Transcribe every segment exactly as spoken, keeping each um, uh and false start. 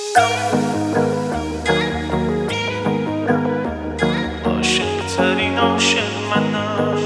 عاشق ترین عاشق منم.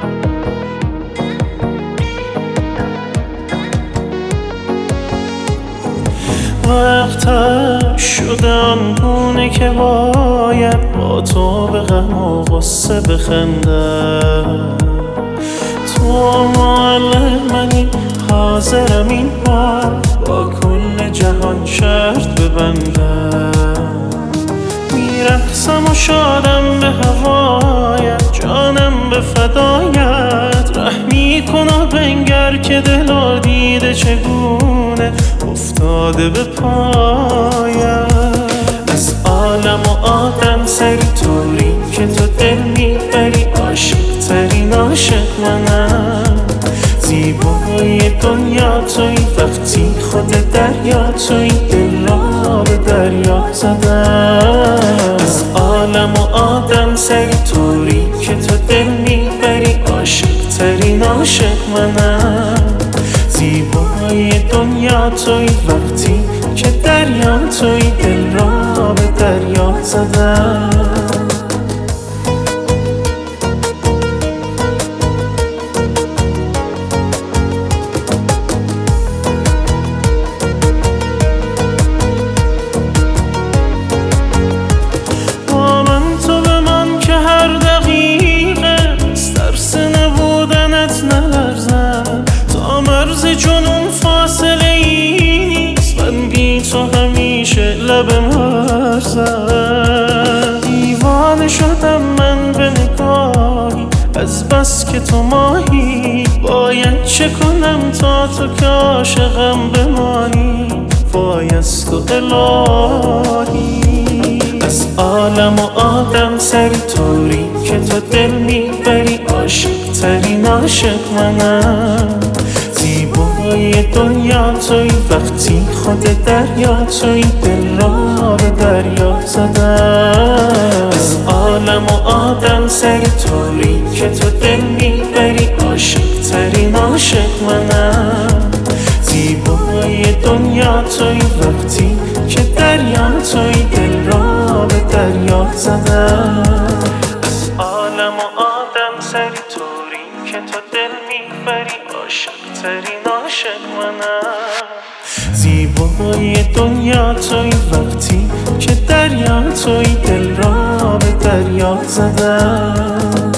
وقتش شده آنگونه که باید با تو به غم و غصه بخندم. تو معلم منی، حاضرم این بار با کل جهان شرط ببندم. میرقصم و شادم به هوایت، جانم به فدایت. رحمی کن و بنگر که دل و دیده چگونه افتاده به پایت. از عالم و آدم سری طوری که تو دل میبری، عاشق ترین عاشق منم. زیبای دنیا توی، وقتی خود دریا توی، دل را به دریا زدم. از عالم و آدم سری طوری که تو دل میبری، عاشق ترین عاشق منم. زیبای دنیا توی، وقتی که دریا توی، دل را به دریا زدم. جنون فاصله ای نیست، من بی تو همیشه لبم هرزم. دیوانه شدم من به نگاهی، از بس که تو ماهی. باید چه کنم تا تو که عاشقم بمانی، بایست تو الهی. از عالم و آدم سری طوری که تو دل میبری، عاشق ترین عاشق منم. زیبای دنیا توی، وقتی خود دریا توی، دل را به دریا زدم. از عالم و آدم سری طوری که تو دل میبری، عاشق ترین عاشق منم. زیبای دنیا توی، وقتی که دریا توی، دل را به دریا زدم. از عالم و آدم سری طوری که تو دل میبری، عاشق ترین عاشق منم. زیبای دنیا توی، وقتی که دریا توی، دل را به دریا زدم.